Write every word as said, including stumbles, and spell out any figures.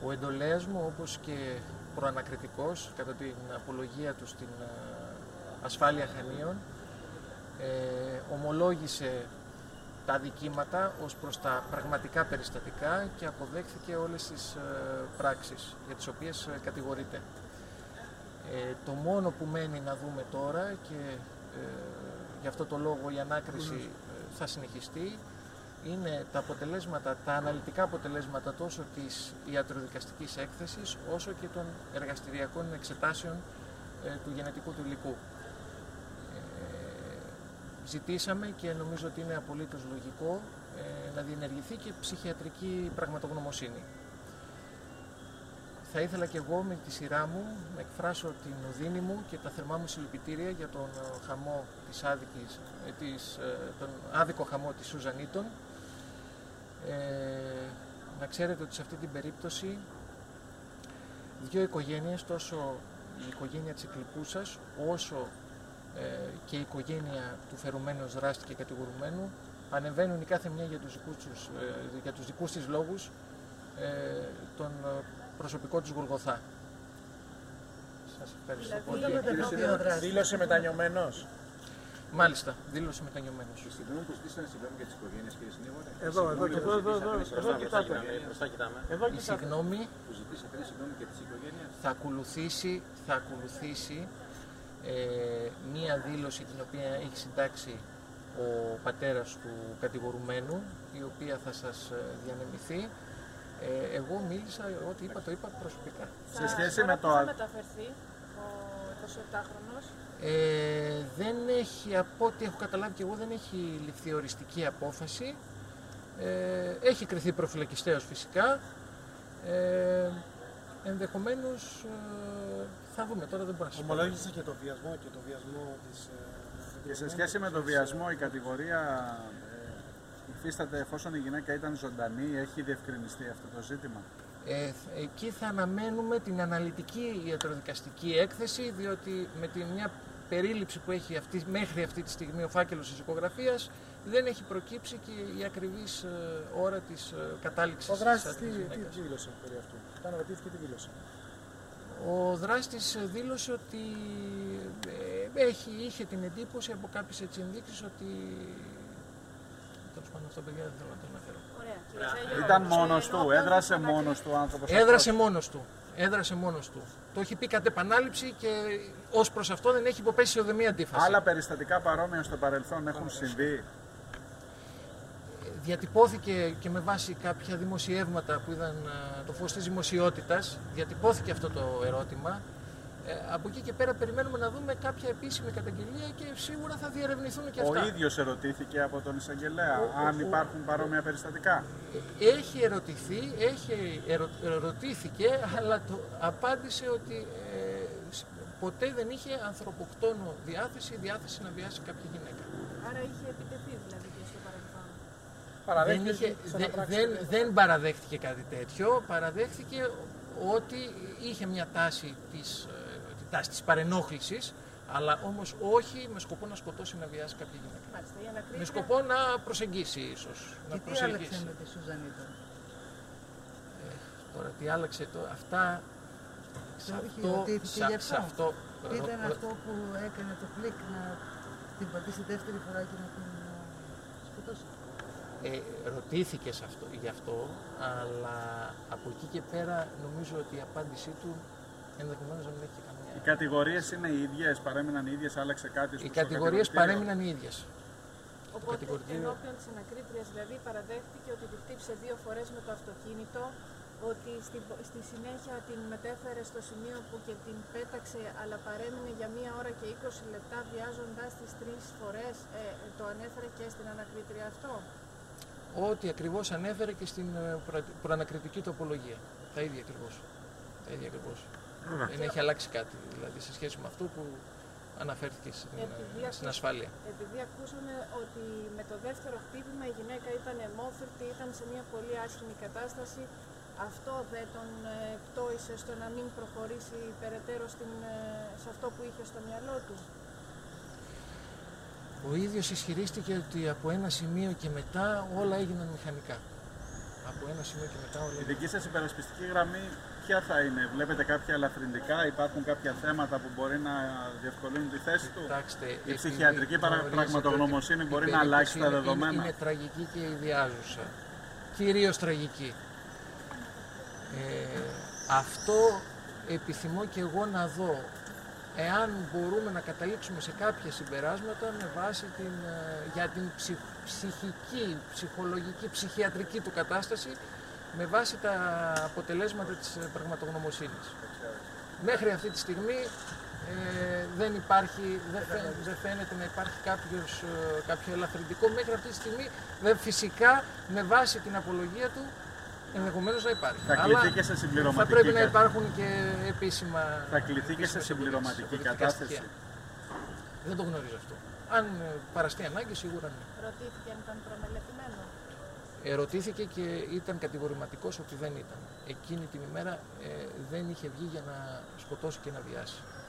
Ο εντολέας μου, όπως και προανακριτικός κατά την απολογία του στην ασφάλεια Χανίων, ε, ομολόγησε τα αδικήματα ως προς τα πραγματικά περιστατικά και αποδέχθηκε όλες τις ε, πράξεις για τις οποίες ε, κατηγορείται. Ε, το μόνο που μένει να δούμε τώρα και ε, γι' αυτό το λόγο η ανάκριση ε, θα συνεχιστεί είναι τα αποτελέσματα, τα αναλυτικά αποτελέσματα τόσο της ιατροδικαστικής έκθεσης όσο και των εργαστηριακών εξετάσεων ε, του γενετικού του υλικού. Ζητήσαμε και νομίζω ότι είναι απολύτως λογικό ε, να διενεργηθεί και ψυχιατρική πραγματογνωμοσύνη. Θα ήθελα και εγώ με τη σειρά μου να εκφράσω την οδύνη μου και τα θερμά μου συλληπιτήρια για τον χαμό της άδικης, ε, της, ε, τον άδικο χαμό της Σουζανίτων. Ε, να ξέρετε ότι σε αυτή την περίπτωση δύο οικογένειες, τόσο η οικογένεια της εκλειπούσας όσο και η οικογένεια του φερουμένου ως δράστη και κατηγορουμένου ανεβαίνουν η κάθε μια για τους δικούς, τους, για τους δικούς της λόγους τον προσωπικό τους Γολγοθά. Σας ευχαριστώ πολύ. Δήλωσε μετανιωμένος. Μάλιστα, δήλωσε μετανιωμένος. Η συγγνώμη που ζητήσανε συγγνώμη για τις οικογένειες, κύριε Συνήγορε. Εδώ, εδώ, εδώ, εδώ, εδώ, εδώ κοιτάτε. Η συγγνώμη που ζητήσατε συγγνώμη για τις οικογένειες. Θα ακολουθήσει, θα ακολουθήσει Ε, μία δήλωση την οποία έχει συντάξει ο πατέρας του κατηγορουμένου, η οποία θα σας διανεμηθεί. Ε, εγώ μίλησα, ό,τι είπα, το είπα προσωπικά. Θα, σε σχέση με το... θα μεταφερθεί ο εικοσιεπτάχρονος. Ε, δεν έχει, από ό,τι έχω καταλάβει και εγώ, δεν έχει ληφθεί οριστική απόφαση. Ε, έχει κριθεί προφυλακιστέως φυσικά. Ε, ενδεχομένως ε, θα δούμε, τώρα δεν μπορώ να σας πω. Ομολόγησε και το βιασμό και το βιασμό της... Και σε σχέση με το βιασμό η κατηγορία ε, υφίσταται εφόσον η γυναίκα ήταν ζωντανή, έχει διευκρινιστεί αυτό το ζήτημα. Ε, εκεί θα αναμένουμε την αναλυτική ιατροδικαστική έκθεση, διότι με τη μια περίληψη που έχει αυτή, μέχρι αυτή τη στιγμή ο φάκελος της εικογραφίας δεν έχει προκύψει και η ακριβής ε, ώρα της ε, κατάληξης. Ο δράστης τι, τι δήλωσε περί αυτού, όταν ρωτήθηκε τι δήλωσε. Ο δράστης δήλωσε ότι ε, έχει, είχε την εντύπωση από κάποιες έτσι ενδείξεις ότι... Τέλος πάντων, αυτό παιδιά δεν θέλω να το αναφέρω. Ωραία. Ήταν μόνος του, έδρασε μόνος του ο άνθρωπος. Έδρασε μόνος του. Έδρασε μόνος του. Το έχει πει κατ' επανάληψη και ως προς αυτό δεν έχει υποπέσει σε ουδέμια αντίφαση. Άλλα περιστατικά παρόμοια στο παρελθόν έχουν συμβεί. Διατυπώθηκε και με βάση κάποια δημοσιεύματα που είδαν το φως της δημοσιότητας, διατυπώθηκε αυτό το ερώτημα. Ε, από εκεί και πέρα περιμένουμε να δούμε κάποια επίσημη καταγγελία και σίγουρα θα διερευνηθούν και αυτά. Ο ίδιος ερωτήθηκε από τον εισαγγελέα ο, αν ο, υπάρχουν ο, παρόμοια περιστατικά. Έχει ερωτηθεί, έχει ερω, ερωτήθηκε, αλλά το απάντησε ότι ε, ποτέ δεν είχε ανθρωποκτόνο διάθεση, διάθεση να βιάσει κάποια γυναίκα. Άρα είχε επιτεθεί δηλαδή και στο παρελθόν. Δεν, είχε, δε, δεν, δεν παραδέχτηκε κάτι τέτοιο, παραδέχτηκε ότι είχε μια τάση της, τη τάση της παρενόχλησης, αλλά όμως όχι με σκοπό να σκοτώσει, να βιάσει κάποια γυναίκα. Μάλιστα, με σκοπό να προσεγγίσει ίσως. Και να τι άλλαξε με τη Σουζανίτα. Ε, τώρα τι άλλαξε, το, αυτά... Σε αυτό, σα, γι' αυτό. αυτό τι ήταν ρο, αυτό που έκανε το κλικ να την πατήσει δεύτερη φορά και να την σκοτώσει. Ε, ρωτήθηκε σε αυτό, γι' αυτό, αλλά από εκεί και πέρα νομίζω ότι η απάντησή του ενδεχομένως δεν έχει καμία. Οι κατηγορίες είναι οι ίδιες, παρέμειναν οι ίδιες, άλλαξε κάτι στο Οι κατηγορίες παρέμειναν οι ίδιες. Οπότε ενώπιον της ανακρίτριας δηλαδή παραδέχτηκε ότι τη χτύπησε δύο φορές με το αυτοκίνητο, ότι στη, στη συνέχεια την μετέφερε στο σημείο που και την πέταξε, αλλά παρέμεινε για μία ώρα και είκοσι λεπτά βιάζοντας τις τρεις φορές. Ε, το ανέφερε και στην ανακρίτρια αυτό. Ό,τι ακριβώς ανέφερε και στην προανακριτική του απολογία. Τα ίδια ακριβώς. Τα ίδια ακριβώς. Mm. Δεν έχει αλλάξει κάτι δηλαδή σε σχέση με αυτό που αναφέρθηκε στην, στην ασφάλεια. Επειδή ακούσαμε ότι με το δεύτερο χτύπημα η γυναίκα ήταν αιμόφυρτη, ήταν σε μια πολύ άσχημη κατάσταση, αυτό δεν τον ε, πτώησε στο να μην προχωρήσει περαιτέρω στην, ε, σε αυτό που είχε στο μυαλό του. Ο ίδιος ισχυρίστηκε ότι από ένα σημείο και μετά όλα έγιναν μηχανικά. από ένα σημείο και μετά όλα. Η δική σας υπερασπιστική γραμμή ποια θα είναι? Βλέπετε κάποια ελαφρυντικά, υπάρχουν κάποια θέματα που μπορεί να διευκολύνουν τη θέση του? Κοιτάξτε, η ψυχιατρική πραγματογνωμοσύνη μπορεί να αλλάξει τα δεδομένα? Είναι, είναι τραγική και ιδιάζουσα. Κυρίως τραγική. Ε, αυτό επιθυμώ και εγώ να δω. Εάν μπορούμε να καταλήξουμε σε κάποια συμπεράσματα με βάση την, για την ψυχ, ψυχική, ψυχολογική, ψυχιατρική του κατάσταση, με βάση τα αποτελέσματα της πραγματογνωμοσύνης. Μέχρι αυτή τη στιγμή ε, δεν υπάρχει, δεν, φαίνεται, δεν φαίνεται να υπάρχει κάποιος, κάποιο ελαφρυντικό. Μέχρι αυτή τη στιγμή, δεν, φυσικά, με βάση την απολογία του, ενδεχομένως να υπάρχει. Θα κληθεί και σε συμπληρωματική. Θα πρέπει να υπάρχουν και επίσημα. Θα κληθεί και σε συμπληρωματική κατάσταση. Δεν το γνωρίζω αυτό. Αν παραστεί ανάγκη, σίγουρα ναι. Ρωτήθηκε αν ήταν προμελετημένο. Ερωτήθηκε και ήταν κατηγορηματικός ότι δεν ήταν. Εκείνη την ημέρα ε, δεν είχε βγει για να σκοτώσει και να βιάσει.